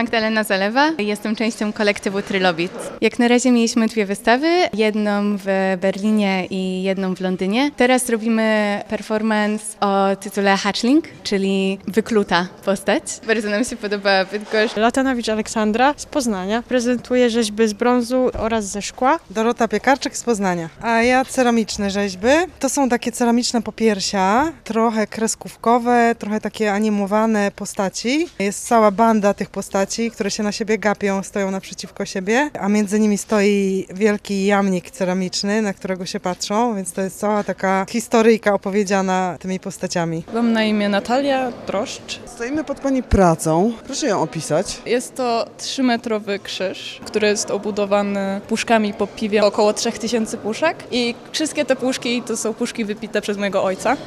Magdalena Zalewa, jestem częścią kolektywu Trylobit. Jak na razie mieliśmy 2 wystawy, jedną w Berlinie i jedną w Londynie. Teraz robimy performance o tytule Hatchling, czyli wykluta postać. Bardzo nam się podoba Bydgoszcz. Latanowicz Aleksandra z Poznania prezentuje rzeźby z brązu oraz ze szkła. Dorota Piekarczyk z Poznania. A ja ceramiczne rzeźby. To są takie ceramiczne popiersia, trochę kreskówkowe, trochę takie animowane postaci. Jest cała banda tych postaci, które się na siebie gapią, stoją naprzeciwko siebie, a między nimi stoi wielki jamnik ceramiczny, na którego się patrzą, więc to jest cała taka historyjka opowiedziana tymi postaciami. Mam na imię Natalia Droszcz. Stoimy pod Pani pracą. Proszę ją opisać. Jest to 3-metrowy krzyż, który jest obudowany puszkami po piwie, około 3000 puszek i wszystkie te puszki to są puszki wypite przez mojego ojca.